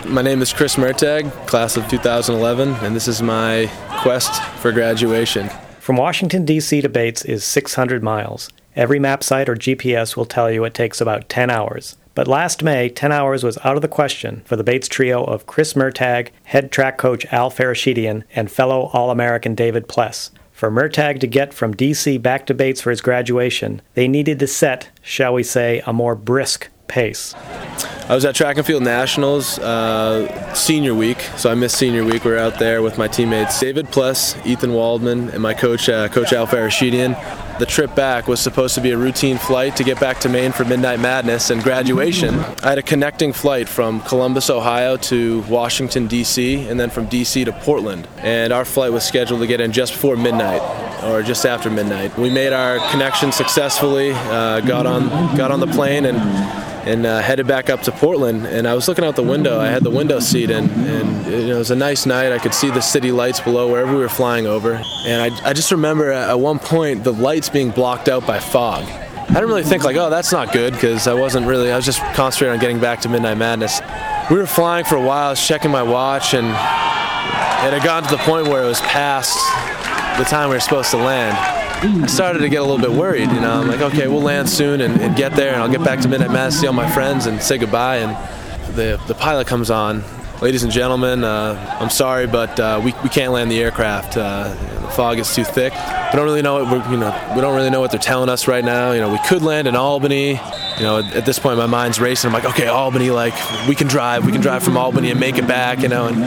My name is Chris Mertag, class of 2011, and this is my quest for graduation. From Washington, D.C. to Bates is 600 miles. Every map site or GPS will tell you it takes about 10 hours. But last May, 10 hours was out of the question for the Bates trio of Chris Mertag, head track coach Al Farashidian, and fellow All-American David Pless. For Mertag to get from D.C. back to Bates for his graduation, they needed to set, shall we say, a more brisk pace. I was at Track and Field Nationals senior week, so I missed senior week. We were out there with my teammates David Pless, Ethan Waldman, and my coach, Coach Al Farashidian. The trip back was supposed to be a routine flight to get back to Maine for Midnight Madness and graduation. I had a connecting flight from Columbus, Ohio to Washington, D.C., and then from D.C. to Portland. And our flight was scheduled to get in just before midnight, or just after midnight. We made our connection successfully, got on the plane and headed back up to Portland. And I was looking out the window. I had the window seat, and it was a nice night. I could see the city lights below wherever we were flying over. And I just remember at one point the lights being blocked out by fog. I didn't really think like, oh, that's not good, because I was just concentrating on getting back to Midnight Madness. We were flying for a while. I was checking my watch, and it had gotten to the point where it was past the time we were supposed to land. I started to get a little bit worried, I'm like, okay, we'll land soon and get there, and I'll get back to Midnight Madness, see all my friends, and say goodbye. And the pilot comes on. Ladies and gentlemen, I'm sorry, but we can't land the aircraft. The fog is too thick. We don't really know what they're telling us right now. We could land in Albany. At this point, my mind's racing. I'm like, okay, Albany, we can drive from Albany and make it back.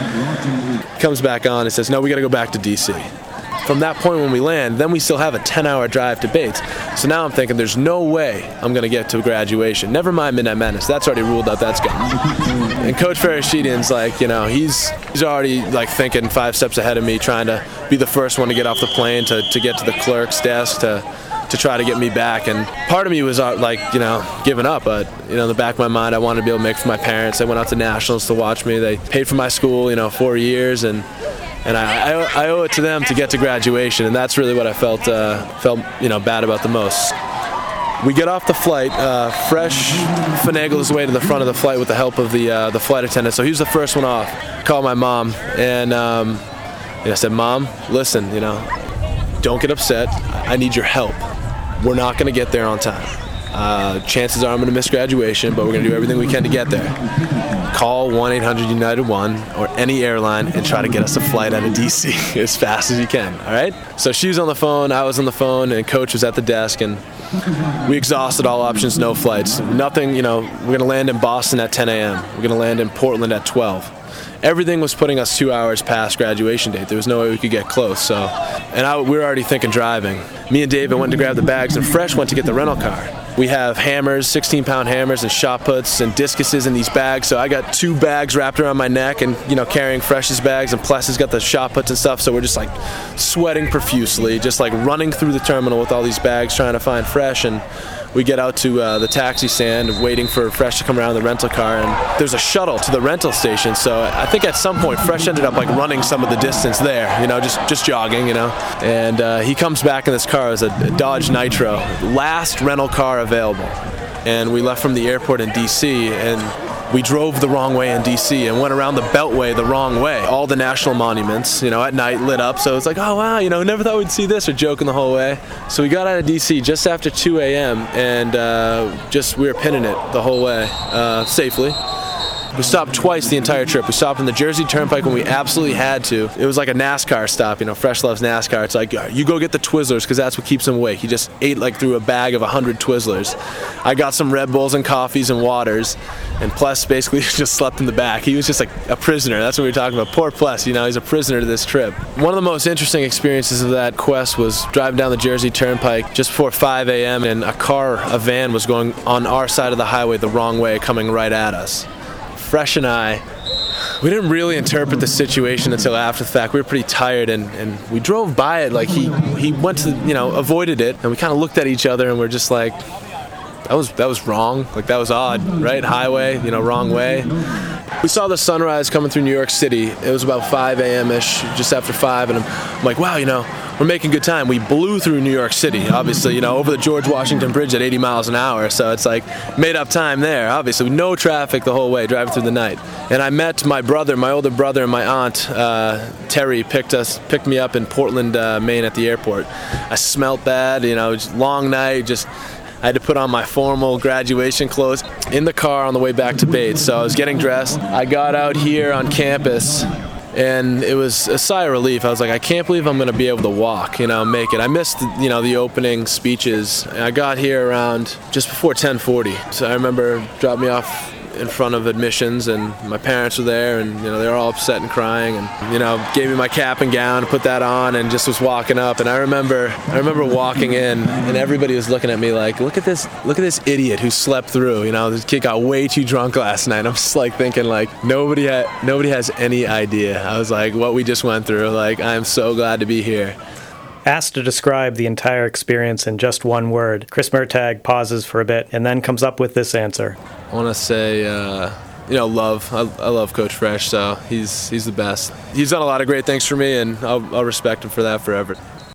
And comes back on and says, no, we got to go back to D.C. From that point when we land, then we still have a 10-hour drive to Bates. So now I'm thinking there's no way I'm going to get to graduation. Never mind Midnight Madness. That's already ruled out. That's gone. And Coach Farashidian's like, he's already thinking 5 steps ahead of me, trying to be the first one to get off the plane, to get to the clerk's desk, to try to get me back. And part of me was giving up, but in the back of my mind, I wanted to be able to make it for my parents. They went out to nationals to watch me. They paid for my school 4 years, and I owe it to them to get to graduation, and that's really what I felt bad about the most. We get off the flight. Fresh finagled his way to the front of the flight with the help of the flight attendant. So he was the first one off. Called my mom, and I said, Mom, listen, don't get upset. I need your help. We're not going to get there on time. Chances are I'm going to miss graduation, but we're going to do everything we can to get there. Call 1-800-UNITED-1 or any airline and try to get us a flight out of D.C. as fast as you can, all right? So she was on the phone, I was on the phone, and Coach was at the desk, and we exhausted all options, no flights. Nothing, we're going to land in Boston at 10 a.m. We're going to land in Portland at 12. Everything was putting us 2 hours past graduation date. There was no way we could get close. We were already thinking driving. Me and David went to grab the bags, and Fresh went to get the rental car. We have hammers, 16-pound hammers, and shot puts and discuses in these bags. So I got 2 bags wrapped around my neck, and carrying Fresh's bags, and Pless has got the shot puts and stuff. So we're just sweating profusely, just running through the terminal with all these bags, trying to find Fresh. And we get out to the taxi stand, waiting for Fresh to come around the rental car, and there's a shuttle to the rental station. So I think at some point Fresh ended up running some of the distance there, just jogging, And he comes back in this car. It was a Dodge Nitro, last rental car available. And we left from the airport in D.C., and we drove the wrong way in D.C. and went around the Beltway the wrong way. All the national monuments, at night lit up. So it's like, oh, wow, never thought we'd see this, or joking the whole way. So we got out of D.C. just after 2 a.m. and we were pinning it the whole way safely. We stopped twice the entire trip. We stopped on the Jersey Turnpike when we absolutely had to. It was like a NASCAR stop. Fresh loves NASCAR. It's like, you go get the Twizzlers because that's what keeps him awake. He just ate through a bag of 100 Twizzlers. I got some Red Bulls and coffees and waters, and Pless basically just slept in the back. He was just a prisoner. That's what we were talking about. Poor Pless, he's a prisoner to this trip. One of the most interesting experiences of that quest was driving down the Jersey Turnpike just before 5 a.m. and a van was going on our side of the highway the wrong way, coming right at us. Fresh and I, we didn't really interpret the situation until after the fact. We were pretty tired, and we drove by it he went to, avoided it, and we kind of looked at each other, and we're just like, that was wrong. That was odd, right? Highway, wrong way. We saw the sunrise coming through New York City. It was about 5 a.m.-ish, just after 5, and I'm like, wow, we're making good time. We blew through New York City, obviously, over the George Washington Bridge at 80 miles an hour. So it's like made up time there, obviously. No traffic the whole way, driving through the night. And I met my older brother, and my aunt, Terry, picked me up in Portland, Maine at the airport. I smelt bad, just long night, I had to put on my formal graduation clothes in the car on the way back to Bates. So I was getting dressed. I got out here on campus, and it was a sigh of relief. I was like, I can't believe I'm going to be able to walk, make it. I missed, the opening speeches. I got here around just before 10:40. So I remember dropped me off in front of admissions, and my parents were there, and they were all upset and crying, and gave me my cap and gown, put that on, and just was walking up. And I remember walking in, and everybody was looking at me like, look at this idiot who slept through. This kid got way too drunk last night. I'm just like thinking like nobody has any idea. I was like, what we just went through. Like, I'm so glad to be here. Asked to describe the entire experience in just one word, Chris Mertag pauses for a bit and then comes up with this answer. I want to say, love. I love Coach Fresh, so he's the best. He's done a lot of great things for me, and I'll respect him for that forever.